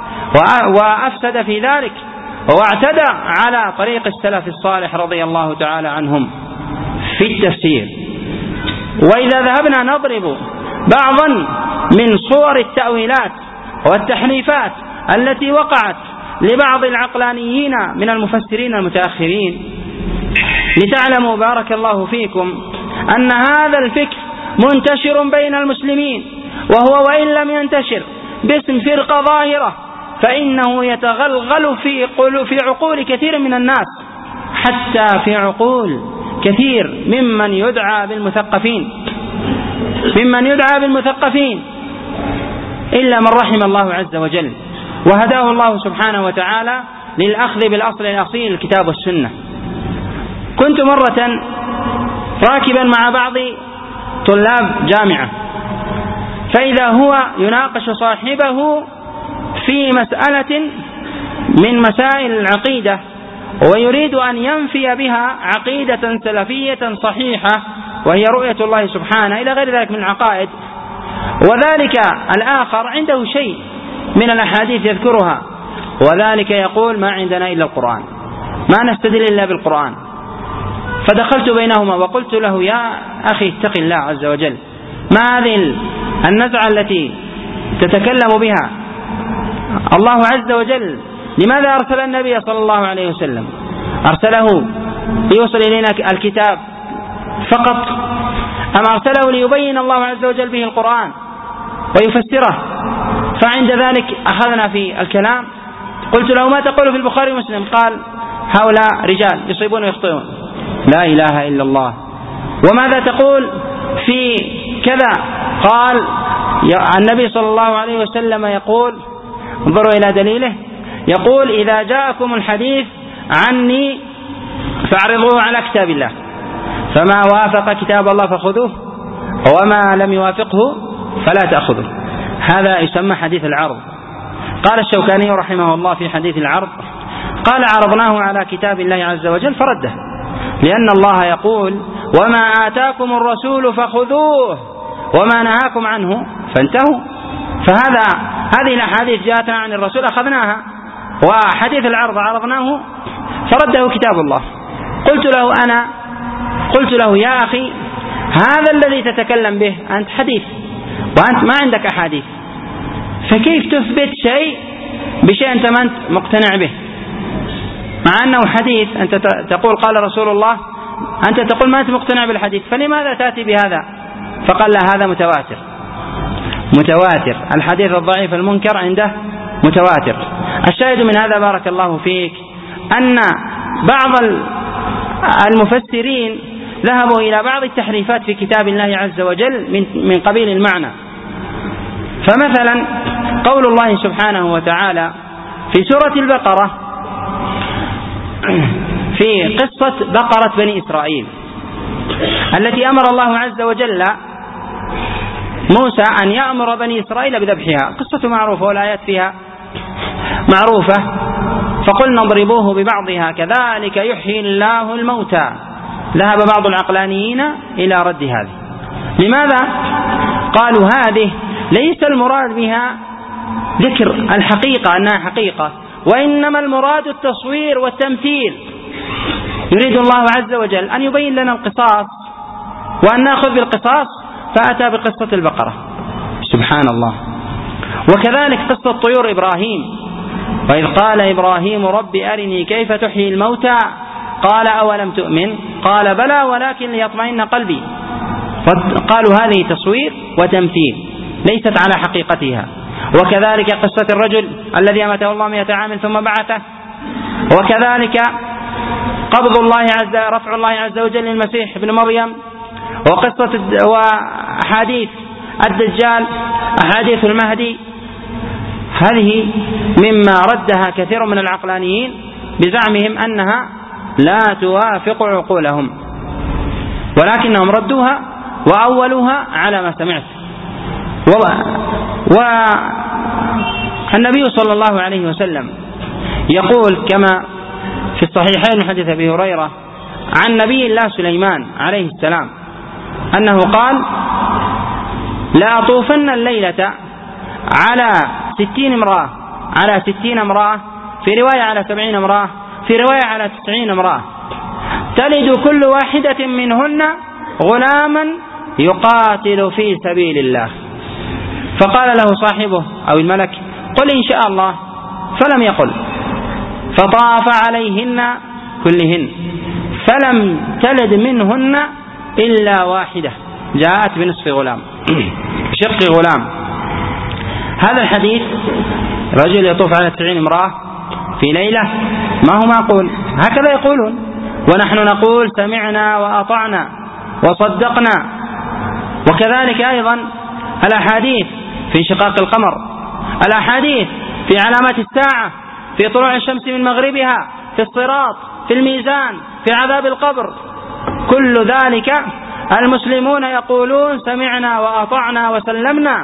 وأفسد في ذلك واعتدى على طريق السلف الصالح رضي الله تعالى عنهم في التفسير. وإذا ذهبنا نضرب بعضا من صور التأويلات والتحريفات التي وقعت لبعض العقلانيين من المفسرين المتأخرين، لتعلموا بارك الله فيكم أن هذا الفكر منتشر بين المسلمين، وهو وإن لم ينتشر باسم فرقة ظاهرة فإنه يتغلغل في في عقول كثير من الناس، حتى في عقول كثير ممن يدعى بالمثقفين ممن يدعى بالمثقفين إلا من رحم الله عز وجل وهداه الله سبحانه وتعالى للأخذ بالأصل الأصيل الكتاب والسنة. كنت مرة راكبا مع بعض طلاب جامعة، فإذا هو يناقش صاحبه في مسألة من مسائل العقيدة ويريد أن ينفي بها عقيدة سلفية صحيحة وهي رؤية الله سبحانه إلى غير ذلك من العقائد، وذلك الآخر عنده شيء من الأحاديث يذكرها، وذلك يقول ما عندنا إلا القرآن، ما نستدل إلا بالقرآن. فدخلت بينهما وقلت له: يا أخي اتق الله عز وجل، ما هذه النزعة التي تتكلم بها؟ الله عز وجل لماذا أرسل النبي صلى الله عليه وسلم؟ أرسله ليوصل إلينا الكتاب فقط، أم أرسله ليبين الله عز وجل به القرآن ويفسره؟ فعند ذلك أخذنا في الكلام. قلت له: ما تقول في البخاري ومسلم؟ قال: هؤلاء رجال يصيبون ويخطئون. لا إله إلا الله. وماذا تقول في كذا؟ قال: النبي صلى الله عليه وسلم يقول، انظروا إلى دليله، يقول: إذا جاءكم الحديث عني فاعرضوه على كتاب الله، فما وافق كتاب الله فخذوه وما لم يوافقه فلا تأخذوه. هذا يسمى حديث العرض. قال الشوكاني رحمه الله في حديث العرض، قال: عرضناه على كتاب الله عز وجل فرده، لأن الله يقول: وما آتاكم الرسول فخذوه وما نهاكم عنه فانتهوا. فهذا هذه الأحاديث جاءتنا عن الرسول أخذناها، وحديث العرض عرضناه فرده كتاب الله. قلت له أنا قلت له: يا أخي، هذا الذي تتكلم به أنت حديث وأنت ما عندك أحاديث، فكيف تثبت شيء بشيء أنت ما أنت مقتنع به، مع أنه حديث؟ أنت تقول قال رسول الله، أنت تقول ما أنت مقتنع بالحديث، فلماذا تأتي بهذا؟ فقال: لا، هذا متواتر متواتر الحديث الضعيف المنكر عنده متواتر. الشاهد من هذا بارك الله فيك أن بعض المفسرين ذهبوا إلى بعض التحريفات في كتاب الله عز وجل من من قبيل المعنى. فمثلا قول الله سبحانه وتعالى في سورة البقرة: في قصة بقرة بني إسرائيل التي أمر الله عز وجل موسى أن يأمر بني إسرائيل بذبحها. قصة معروفة والآيات فيها معروفة. فقلنا اضربوه ببعضها كذلك يحيي الله الموتى. ذهب بعض العقلانيين إلى رد هذه. لماذا؟ قالوا هذه ليس المراد بها ذكر الحقيقة أنها حقيقة، وإنما المراد التصوير والتمثيل. يريد الله عز وجل أن يبين لنا القصاص وأن نأخذ بالقصاص، فأتى بقصة البقرة. سبحان الله. وكذلك قصة طيور إبراهيم، وإذ قال إبراهيم رب أرني كيف تحيي الموتى قال أولم تؤمن قال بلى ولكن ليطمئن قلبي. قالوا هذه تصوير وتمثيل ليست على حقيقتها. وكذلك قصة الرجل الذي أمته الله مئة عام ثم بعثه. وكذلك قبض الله عز رفع الله عز وجل للمسيح ابن مريم. وقصة وأحاديث الدجال، أحاديث المهدي. هذه مما ردها كثير من العقلانيين بزعمهم أنها لا توافق عقولهم، ولكنهم ردوها وأولوها على ما سمعت. والنبي صلى الله عليه وسلم يقول كما في الصحيحين من حديث أبي هريرة عن نبي الله سليمان عليه السلام أنه قال لا أطوفن الليلة على ستين امرأة على ستين امرأة، في رواية على سبعين امرأة، في رواية على تسعين امرأة، تلد كل واحدة منهن غلاما يقاتل في سبيل الله. فقال له صاحبه أو الملك قل إن شاء الله، فلم يقل. فطاف عليهن كلهن فلم تلد منهن إلا واحدة جاءت بنصف غلام شق غلام. هذا الحديث رجل يطوف على تسعين امرأة في ليلة ما هو معقول. هكذا يقولون، ونحن نقول سمعنا وأطعنا وصدقنا. وكذلك أيضا الأحاديث في انشقاق القمر، الأحاديث في علامات الساعة، في طلوع الشمس من مغربها، في الصراط، في الميزان، في عذاب القبر، كل ذلك المسلمون يقولون سمعنا وأطعنا وسلمنا،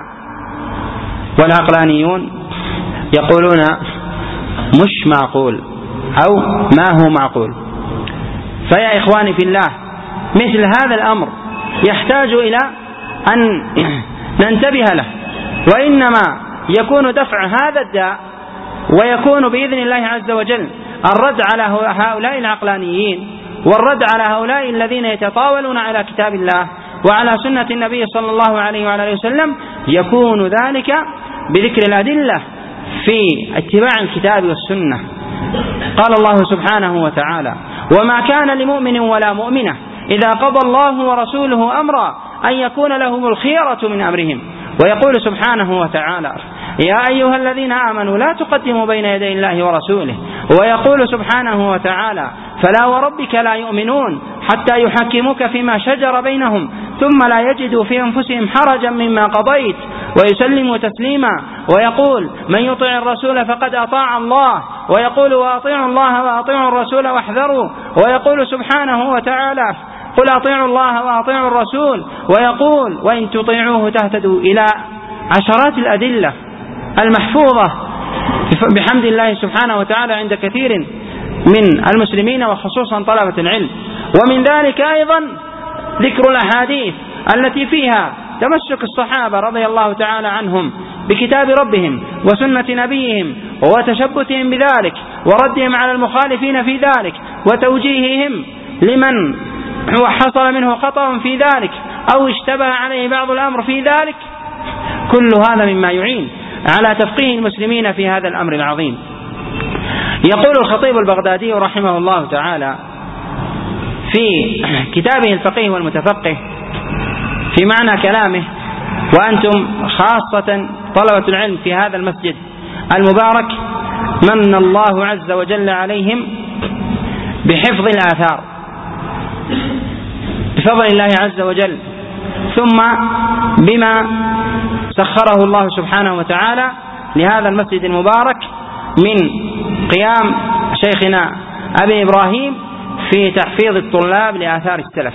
والعقلانيون يقولون مش معقول أو ما هو معقول. فيا إخواني في الله، مثل هذا الأمر يحتاج إلى أن ننتبه له، وإنما يكون دفع هذا الداء ويكون بإذن الله عز وجل الرد على هؤلاء العقلانيين والرد على هؤلاء الذين يتطاولون على كتاب الله وعلى سنة النبي صلى الله عليه وعلى وسلم، يكون ذلك بذكر الأدلة في اتباع الكتاب والسنة. قال الله سبحانه وتعالى وما كان لمؤمن ولا مؤمنة إذا قضى الله ورسوله أمرا أن يكون لهم الخيرة من أمرهم. ويقول سبحانه وتعالى يا أيها الذين آمنوا لا تقدموا بين يدي الله ورسوله. ويقول سبحانه وتعالى فلا وربك لا يؤمنون حتى يحكموك فيما شجر بينهم ثم لا يجدوا في أنفسهم حرجا مما قضيت ويسلموا تسليما. ويقول من يطع الرسول فقد أطاع الله. ويقول وأطيعوا الله وأطيعوا الرسول واحذروا. ويقول سبحانه وتعالى قل أطيعوا الله وأطيعوا الرسول. ويقول وإن تطيعوه تهتدوا، إلى عشرات الأدلة المحفوظة بحمد الله سبحانه وتعالى عند كثير من المسلمين وخصوصا طلبة العلم. ومن ذلك أيضا ذكر الأحاديث التي فيها تمسك الصحابة رضي الله تعالى عنهم بكتاب ربهم وسنة نبيهم وتشبثهم بذلك وردهم على المخالفين في ذلك وتوجيههم لمن حصل منه خطأ في ذلك أو اشتبه عليه بعض الأمر في ذلك. كل هذا مما يعين على تفقيه المسلمين في هذا الأمر العظيم. يقول الخطيب البغدادي رحمه الله تعالى في كتابه الفقيه والمتفقه في معنى كلامه، وأنتم خاصة طلبة العلم في هذا المسجد المبارك من الله عز وجل عليهم بحفظ الآثار بفضل الله عز وجل، ثم بما سخره الله سبحانه وتعالى لهذا المسجد المبارك من قيام شيخنا أبي إبراهيم في تحفيظ الطلاب لآثار السلف.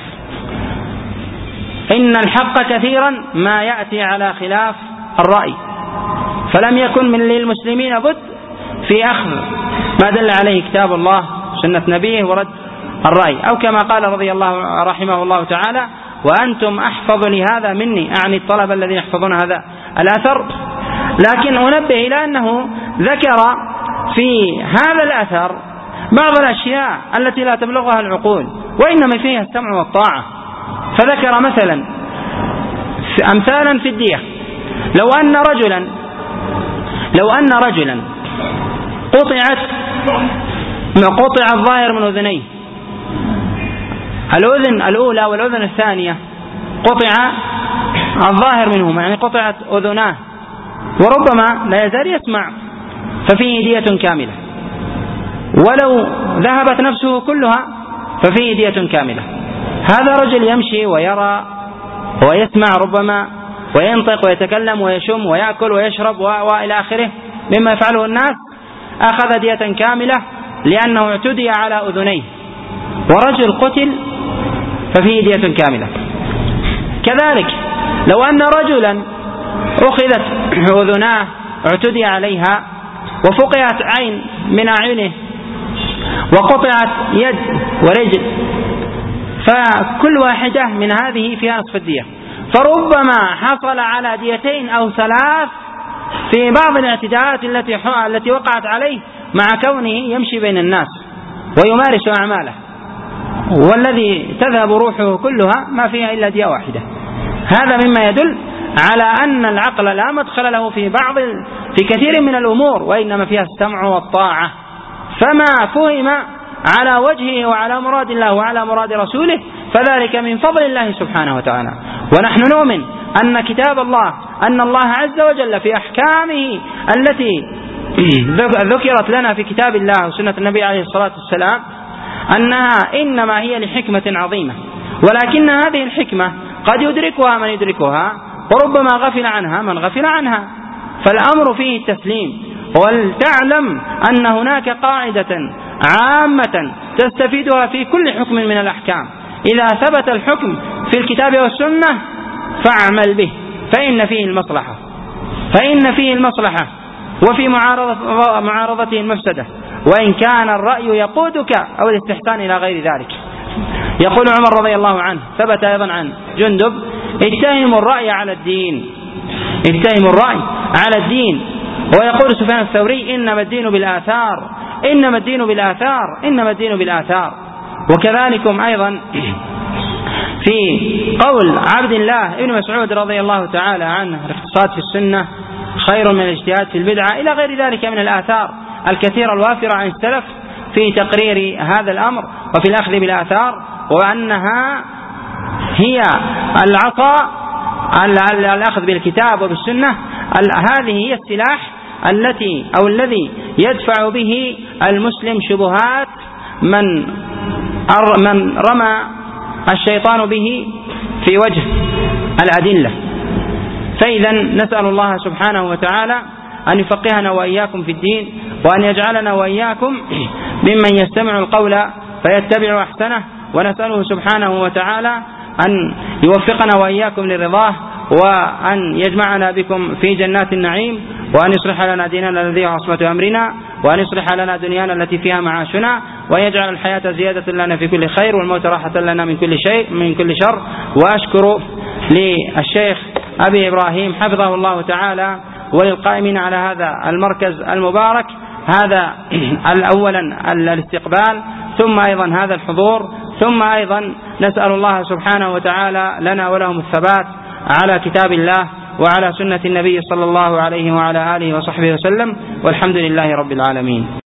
إن الحق كثيرا ما يأتي على خلاف الرأي، فلم يكن من للمسلمين بد في أخذ ما دل عليه كتاب الله سنة نبيه ورد الرأي، أو كما قال رضي الله رحمه الله تعالى: وأنتم أحفظ لهذا مني، أعني الطلبة الذين يحفظون هذا الأثر. لكن أنبه إلى أنه ذكر في هذا الأثر بعض الأشياء التي لا تبلغها العقول وإنما فيها السمع والطاعة، فذكر مثلا أمثالا في الدية. لو أن رجلا لو أن رجلا قطعت قطع الظاهر من أذنيه، الأذن الأولى والأذن الثانية قطع الظاهر منهما، يعني قطعت أذناه، وربما لا يزال يسمع، ففيه دية كاملة. ولو ذهبت نفسه كلها ففيه دية كاملة. هذا رجل يمشي ويرى ويسمع ربما وينطق ويتكلم ويشم ويأكل ويشرب وإلى آخره مما يفعله الناس، أخذ دية كاملة لأنه اعتدي على أذنيه. ورجل قتل ففيه دية كاملة. كذلك لو أن رجلا أخذت أذناه اعتدي عليها وفقعت عين من أعينه وقطعت يد ورجل، فكل واحدة من هذه فيها نصف الدية، فربما حصل على ديتين أو ثلاث في بعض الاعتداءات التي التي وقعت عليه مع كونه يمشي بين الناس ويمارس أعماله، والذي تذهب روحه كلها ما فيها إلا دية واحدة. هذا مما يدل على أن العقل لا مدخل له في بعض في كثير من الأمور، وإنما فيها السمع والطاعة. فما فهم على وجهه وعلى مراد الله وعلى مراد رسوله فذلك من فضل الله سبحانه وتعالى. ونحن نؤمن أن كتاب الله أن الله عز وجل في أحكامه التي ذكرت لنا في كتاب الله وسنة النبي عليه الصلاة والسلام أنها إنما هي لحكمة عظيمة، ولكن هذه الحكمة قد يدركها من يدركها وربما غفل عنها من غفل عنها، فالأمر فيه التسليم. ولتعلم أن هناك قاعدة عامة تستفيدها في كل حكم من الأحكام: إذا ثبت الحكم في الكتاب والسنة فاعمل به، فإن فيه المصلحة فإن فيه المصلحة وفي معارضة معارضته المفسدة، وإن كان الرأي يقودك أو الاستحسان إلى غير ذلك. يقول عمر رضي الله عنه، ثبت أيضا عن جندب: اتهموا الرأي على الدين اتهموا الرأي على الدين. ويقول سفيان الثوري: إنما الدين بالآثار إنما الدين بالآثار إنما الدين بالآثار. وكذلكم أيضا في قول عبد الله ابن مسعود رضي الله تعالى عنه: الاقتصاد في السنة خير من الاجتهاد في البدعة، إلى غير ذلك من الآثار الكثيرة الوافرة عن السلف في تقرير هذا الأمر وفي الأخذ بالآثار، وأنها هي العطاء الأخذ بالكتاب وبالسنة. هذه هي السلاح التي أو الذي يدفع به المسلم شبهات من من رمى الشيطان به في وجه الأدلة. فإذا نسأل الله سبحانه وتعالى أن يفقهنا وإياكم في الدين، وأن يجعلنا وإياكم ممن يستمع القول فيتبع أحسنه، ونسأله سبحانه وتعالى أن يوفقنا وإياكم لرضاه، وأن يجمعنا بكم في جنات النعيم، وأن يصلح لنا ديننا الذي هو عصمة أمرنا، وأن يصلح لنا دنيانا التي فيها معاشنا، وأن يجعل الحياة زيادة لنا في كل خير والموت راحة لنا من كل شيء من كل شر. وأشكر للشيخ أبي إبراهيم حفظه الله تعالى وللقائمين على هذا المركز المبارك هذا أولا الاستقبال، ثم أيضا هذا الحضور، ثم أيضا نسأل الله سبحانه وتعالى لنا ولهم الثبات على كتاب الله وعلى سنة النبي صلى الله عليه وعلى آله وصحبه وسلم، والحمد لله رب العالمين.